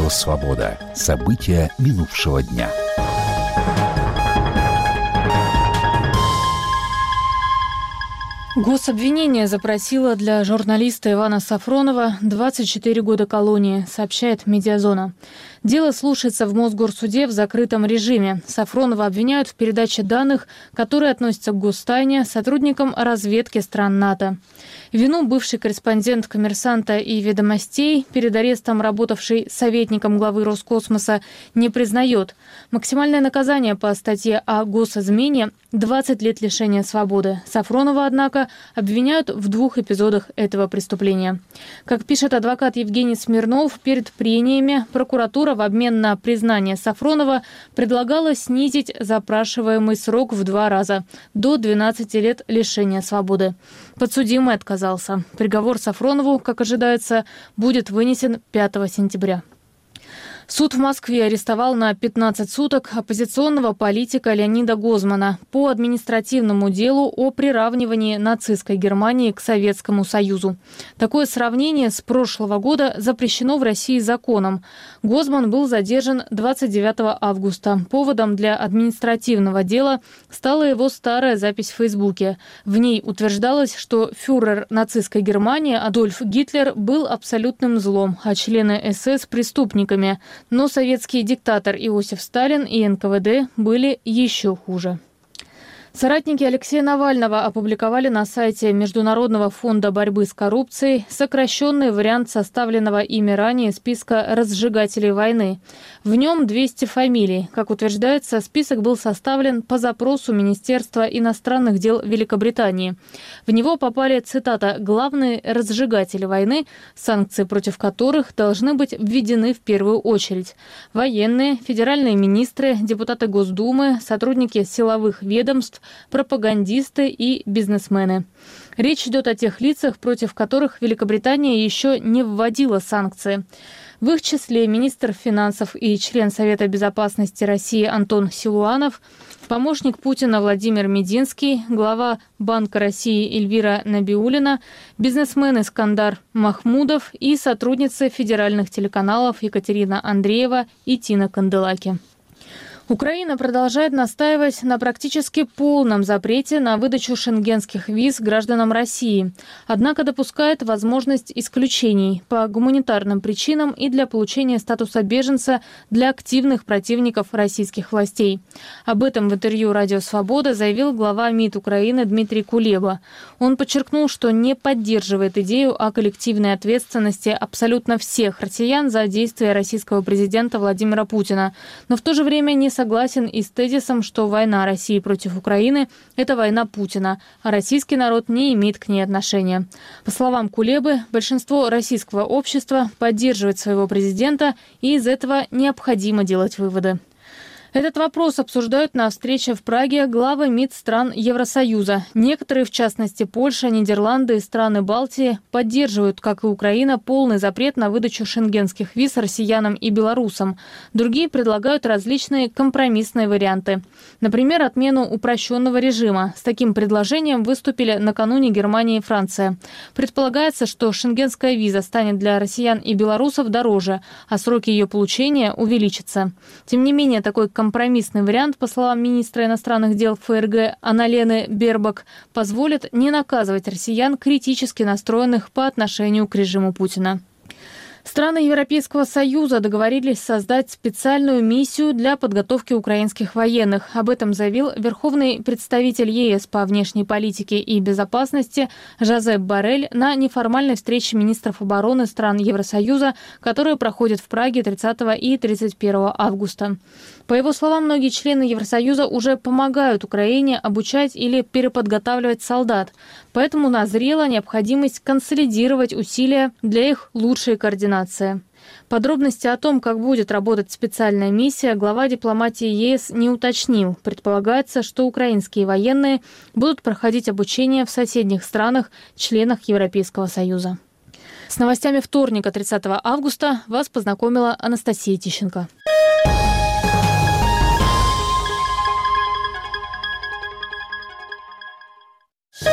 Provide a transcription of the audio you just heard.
Радио «Свобода». События минувшего дня. Гособвинение запросило для журналиста Ивана Сафронова 24 года колонии, сообщает «Медиазона». Дело слушается в Мосгорсуде в закрытом режиме. Сафронова обвиняют в передаче данных, которые относятся к гостайне, сотрудникам разведки стран НАТО. Вину бывший корреспондент «Коммерсанта» и «Ведомостей», перед арестом работавший советником главы Роскосмоса, не признает. Максимальное наказание по статье о госизмене – 20 лет лишения свободы. Сафронова, однако, обвиняют в 2 эпизодах этого преступления. Как пишет адвокат Евгений Смирнов, перед прениями прокуратура в обмен на признание Сафронова предлагала снизить запрашиваемый срок в 2 раза – до 12 лет лишения свободы. Подсудимый отказался. Приговор Сафронову, как ожидается, будет вынесен 5 сентября. Суд в Москве арестовал на 15 суток оппозиционного политика Леонида Гозмана по административному делу о приравнивании нацистской Германии к Советскому Союзу. Такое сравнение с прошлого года запрещено в России законом. Гозман был задержан 29 августа. Поводом для административного дела стала его старая запись в Фейсбуке. В ней утверждалось, что фюрер нацистской Германии Адольф Гитлер был абсолютным злом, а члены СС – преступниками. Но советский диктатор Иосиф Сталин и НКВД были еще хуже. Соратники Алексея Навального опубликовали на сайте Международного фонда борьбы с коррупцией сокращенный вариант составленного ими ранее списка разжигателей войны. В нем 200 фамилий. Как утверждается, список был составлен по запросу Министерства иностранных дел Великобритании. В него попали, цитата, «главные разжигатели войны, санкции против которых должны быть введены в первую очередь. Военные, федеральные министры, депутаты Госдумы, сотрудники силовых ведомств, пропагандисты и бизнесмены». Речь идет о тех лицах, против которых Великобритания еще не вводила санкции. В их числе министр финансов и член Совета безопасности России Антон Силуанов, помощник Путина Владимир Мединский, глава Банка России Эльвира Набиуллина, бизнесмен Искандар Махмудов и сотрудницы федеральных телеканалов Екатерина Андреева и Тина Канделаки. Украина продолжает настаивать на практически полном запрете на выдачу шенгенских виз гражданам России. Однако допускает возможность исключений по гуманитарным причинам и для получения статуса беженца для активных противников российских властей. Об этом в интервью «Радио Свобода» заявил глава МИД Украины Дмитрий Кулеба. Он подчеркнул, что не поддерживает идею о коллективной ответственности абсолютно всех россиян за действия российского президента Владимира Путина, но в то же время не согласен и с тезисом, что война России против Украины – это война Путина, а российский народ не имеет к ней отношения. По словам Кулебы, большинство российского общества поддерживает своего президента, и из этого необходимо делать выводы. Этот вопрос обсуждают на встрече в Праге главы МИД стран Евросоюза. Некоторые, в частности Польша, Нидерланды и страны Балтии, поддерживают, как и Украина, полный запрет на выдачу шенгенских виз россиянам и белорусам. Другие предлагают различные компромиссные варианты. Например, отмену упрощенного режима. С таким предложением выступили накануне Германия и Франция. Предполагается, что шенгенская виза станет для россиян и белорусов дороже, а сроки ее получения увеличатся. Тем не менее, такой компромиссный вариант, по словам министра иностранных дел ФРГ Анналены Бербак, позволит не наказывать россиян, критически настроенных по отношению к режиму Путина. Страны Европейского Союза договорились создать специальную миссию для подготовки украинских военных. Об этом заявил верховный представитель ЕС по внешней политике и безопасности Жозеп Боррель на неформальной встрече министров обороны стран Евросоюза, которая проходит в Праге 30 и 31 августа. По его словам, многие члены Евросоюза уже помогают Украине обучать или переподготавливать солдат. Поэтому назрела необходимость консолидировать усилия для их лучшей координации. Подробности о том, как будет работать специальная миссия, глава дипломатии ЕС не уточнил. Предполагается, что украинские военные будут проходить обучение в соседних странах, членах Европейского Союза. С новостями вторника, 30 августа, вас познакомила Анастасия Тищенко.